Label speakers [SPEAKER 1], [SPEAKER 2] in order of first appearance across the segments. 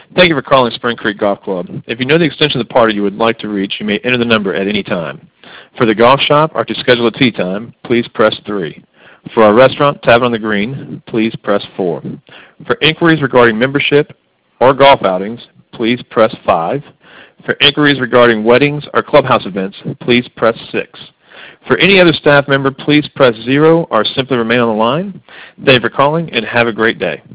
[SPEAKER 1] Thank you for calling Spring Creek Golf Club. If you know the extension of the party you would like to reach, you may enter the number at any time. For the golf shop or to schedule a tee time, please press 3. For our restaurant, Tavern on the Green, please press 4. For inquiries regarding membership or golf outings, please press 5. For inquiries regarding weddings or clubhouse events, please press 6. For any other staff member, please press 0 or simply remain on the line. Thank you for calling and have a great day.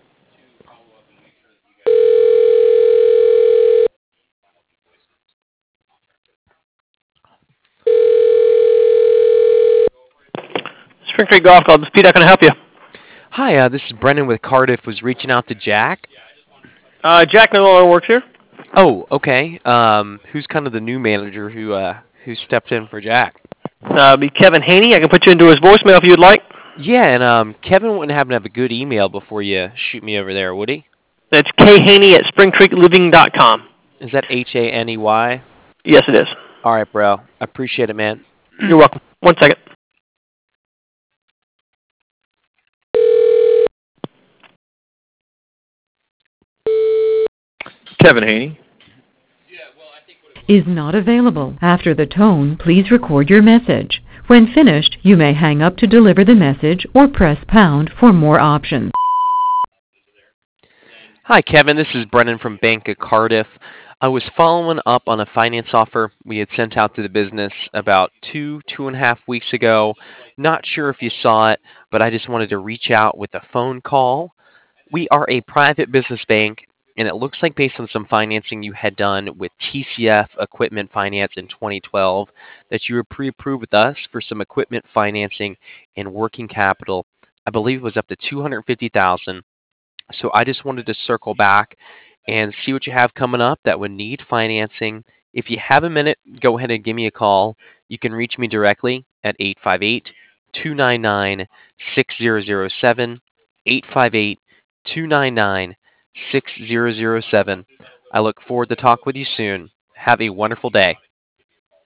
[SPEAKER 2] Spring Creek Golf Club. Pete, how can I help you?
[SPEAKER 3] Hi, this is Brendan with Cardiff. Was reaching out to Jack.
[SPEAKER 2] Jack no longer works here.
[SPEAKER 3] Oh, okay. Who's kind of the new manager who stepped in for Jack?
[SPEAKER 2] Be Kevin Haney. I can put you into his voicemail if you'd like.
[SPEAKER 3] Yeah, and Kevin wouldn't happen to have a good email before you shoot me over there, would he?
[SPEAKER 2] That's khaney@springcreekliving.com.
[SPEAKER 3] Is that Haney?
[SPEAKER 2] Yes, it is.
[SPEAKER 3] All right, bro. I appreciate it, man.
[SPEAKER 2] You're welcome. 1 second.
[SPEAKER 1] Kevin Haney.
[SPEAKER 4] Is not available. After the tone, please record your message. When finished, you may hang up to deliver the message or press pound for more options.
[SPEAKER 3] Hi, Kevin. This is Brendan from Bank of Cardiff. I was following up on a finance offer we had sent out to the business about 2.5 weeks ago. Not sure if you saw it, but I just wanted to reach out with a phone call. We are a private business bank, and it looks like based on some financing you had done with TCF Equipment Finance in 2012, that you were pre-approved with us for some equipment financing and working capital. I believe it was up to $250,000. So I just wanted to circle back and see what you have coming up that would need financing. If you have a minute, go ahead and give me a call. You can reach me directly at 858-299-6007, 858-299-6007. I look forward to talk with you soon. Have a wonderful day.